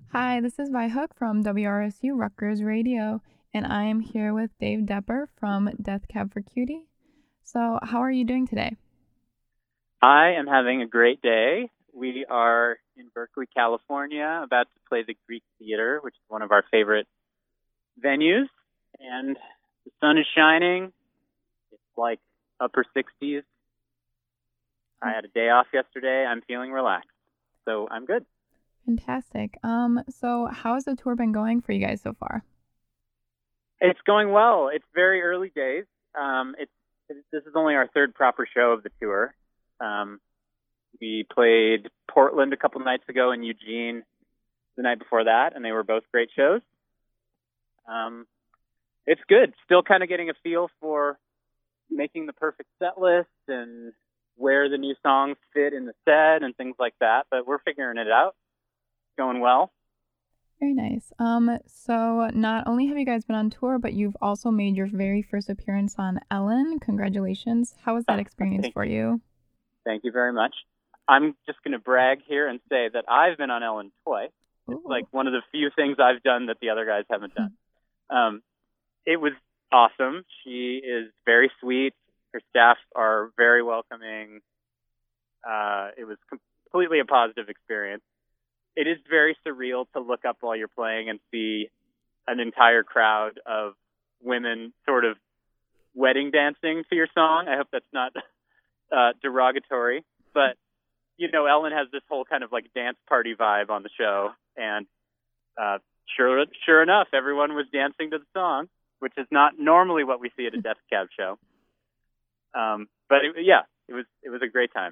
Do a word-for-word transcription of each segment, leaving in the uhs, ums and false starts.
Hi, this is Vihook from W R S U Rutgers Radio, and I am here with Dave Depper from Death Cab for Cutie. So, how are you doing today? I am having a great day. We are in Berkeley, California, about to play the Greek Theater, which is one of our favorite venues. And the sun is shining. It's like upper sixties. I had a day off yesterday. I'm feeling relaxed. So I'm good. Fantastic. Um, so how has the tour been going for you guys so far? It's going well. It's very early days. Um, it's this is only our third proper show of the tour. Um, we played Portland a couple nights ago and Eugene the night before that, and they were both great shows. Um, it's good. Still kind of getting a feel for making the perfect set list and where the new songs fit in the set and things like that, but we're figuring it out. Going well. Very nice. Um, so not only have you guys been on tour, but you've also made your very first appearance on Ellen. Congratulations. How was that experience Thank for you? Thank you very much. I'm just going to brag here and say that I've been on Ellen twice. It's Ooh. like one of the few things I've done that the other guys haven't done. Um, it was awesome. She is very sweet. Her staff are very welcoming. Uh, it was completely a positive experience. It is very surreal to look up while you're playing and see an entire crowd of women sort of wedding dancing to your song. I hope that's not uh, derogatory, but you know, Ellen has this whole kind of like dance party vibe on the show, and uh, sure, sure enough, everyone was dancing to the song, which is not normally what we see at a Death Cab show. Um, but it, yeah, it was it was a great time.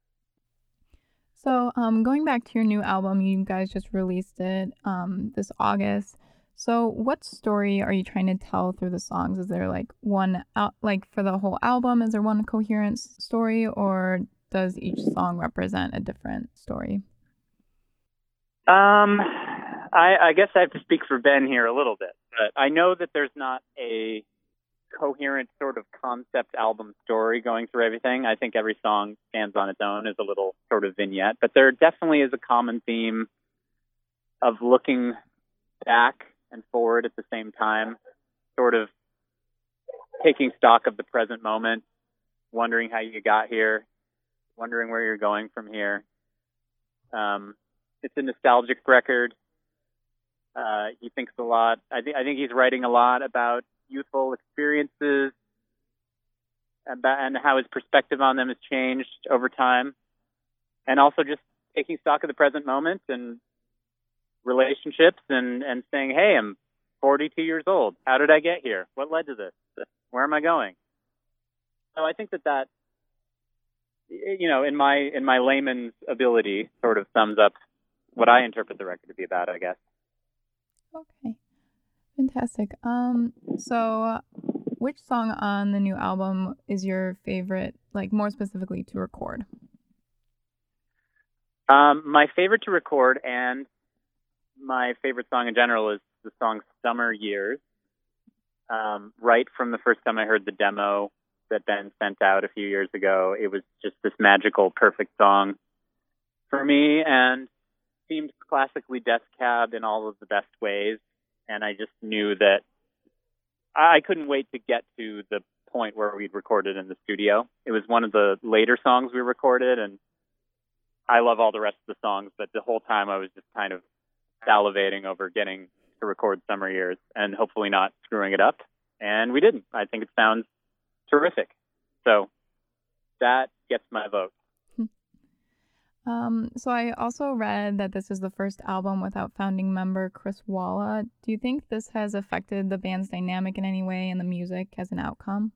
So, um, going back to your new album, you guys just released it um, this August. So, what story are you trying to tell through the songs? Is there like one out, like for the whole album? Is there one coherent story, or does each song represent a different story? Um, I, I guess I have to speak for Ben here a little bit, but I know that there's not a coherent sort of concept album story going through everything. I think every song stands on its own as a little sort of vignette, but there definitely is a common theme of looking back and forward at the same time, sort of taking stock of the present moment, wondering how you got here, wondering where you're going from here. Um, it's a nostalgic record. Uh, he thinks a lot. I think I think he's writing a lot about youthful experiences about, and how his perspective on them has changed over time, and also just taking stock of the present moment and relationships and, and saying, hey, I'm forty-two years old. How did I get here? What led to this? Where am I going? So I think that that, you know, in my in my layman's ability, sort of sums up what I interpret the record to be about, I guess. Okay, fantastic. Um, so which song on the new album is your favorite, like more specifically to record? Um, my favorite to record and my favorite song in general is the song Summer Years. Um, right from the first time I heard the demo that Ben sent out a few years ago, it was just this magical, perfect song for me and seemed classically Death Cab in all of the best ways. And I just knew that I couldn't wait to get to the point where we'd recorded in the studio. It was one of the later songs we recorded, and I love all the rest of the songs, but the whole time I was just kind of salivating over getting to record Summer Years and hopefully not screwing it up. And we didn't. I think it sounds terrific. So that gets my vote. Um, so I also read that this is the first album without founding member Chris Walla. Do you think this has affected the band's dynamic in any way and the music as an outcome?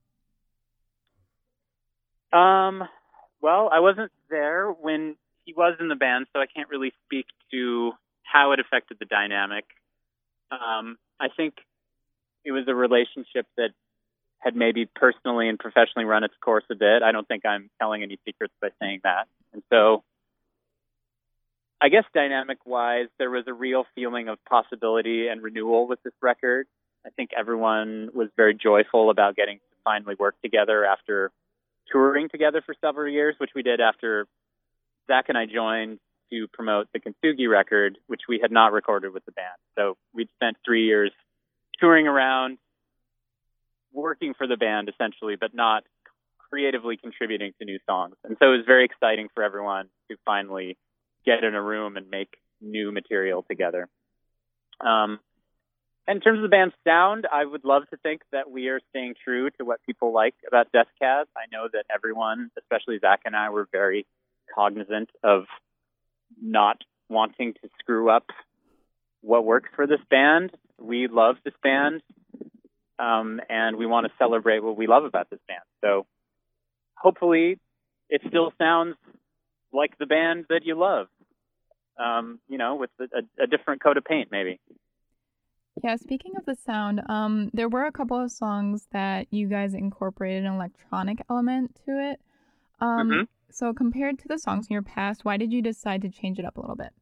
Um, well, I wasn't there when he was in the band, so I can't really speak to how it affected the dynamic. Um, I think it was a relationship that had maybe personally and professionally run its course a bit. I don't think I'm telling any secrets by saying that. And so I guess dynamic-wise, there was a real feeling of possibility and renewal with this record. I think everyone was very joyful about getting to finally work together after touring together for several years, which we did after Zach and I joined to promote the Kintsugi record, which we had not recorded with the band. So we'd spent three years touring around, working for the band essentially, but not creatively contributing to new songs. And so it was very exciting for everyone to finally get in a room and make new material together. Um, in terms of the band's sound, I would love to think that we are staying true to what people like about Death Cab. I know that everyone, especially Zach and I, were very cognizant of not wanting to screw up what works for this band. We love this band, um, and we want to celebrate what we love about this band. So hopefully it still sounds like the band that you love, um, you know, with a, a different coat of paint, maybe. Yeah, speaking of the sound, um, there were a couple of songs that you guys incorporated an electronic element to it. Um, Mm-hmm. So compared to the songs in your past, why did you decide to change it up a little bit?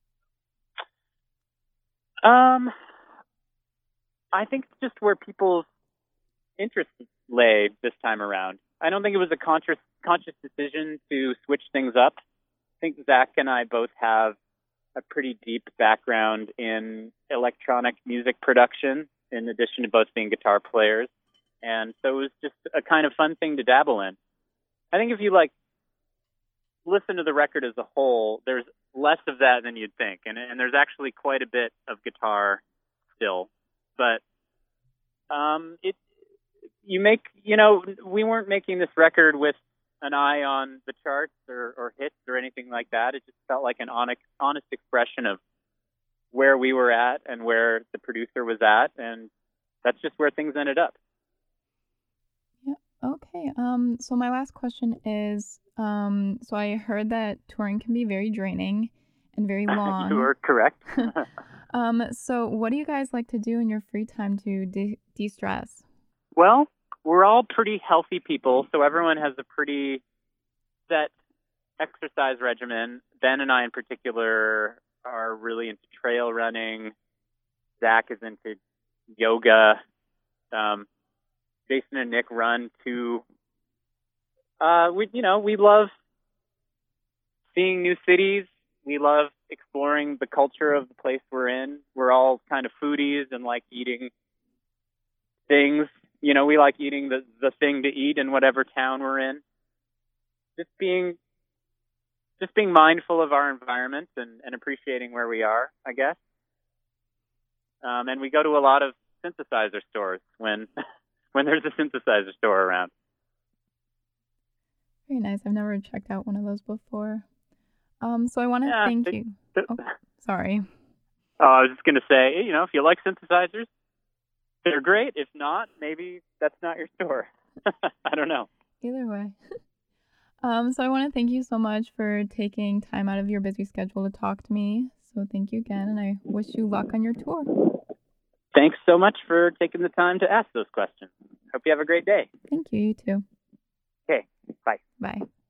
Um, I think it's just where people's interests lay this time around. I don't think it was a conscious conscious decision to switch things up. I think Zach and I both have a pretty deep background in electronic music production, in addition to both being guitar players. And so it was just a kind of fun thing to dabble in. I think if you like listen to the record as a whole, there's less of that than you'd think. And, and there's actually quite a bit of guitar still. But um, it, you make, you know, we weren't making this record with an eye on the charts or, or hits or anything like that. It just felt like an honest, honest expression of where we were at and where the producer was at. And that's just where things ended up. Yeah. Okay. Um, so my last question is, um, so I heard that touring can be very draining and very long. You are correct. um, so what do you guys like to do in your free time to de- de-stress? Well, we're all pretty healthy people, so everyone has a pretty set exercise regimen. Ben and I in particular are really into trail running. Zach is into yoga. Um, Jason and Nick run too. Uh, we, you know, we love seeing new cities. We love exploring the culture of the place we're in. We're all kind of foodies and like eating things. You know, we like eating the, the thing to eat in whatever town we're in. Just being, just being mindful of our environment and, and appreciating where we are, I guess. Um, and we go to a lot of synthesizer stores when, when there's a synthesizer store around. Very nice. I've never checked out one of those before. Um, so I want to Yeah, thank it, you. It, oh, sorry. Oh, I was just going to say, you know, if you like synthesizers, they're great. If not, maybe that's not your store. I don't know. Either way. um, so I want to thank you so much for taking time out of your busy schedule to talk to me. So thank you again, and I wish you luck on your tour. Thanks so much for taking the time to ask those questions. Hope you have a great day. Thank you. You too. Okay. Bye. Bye.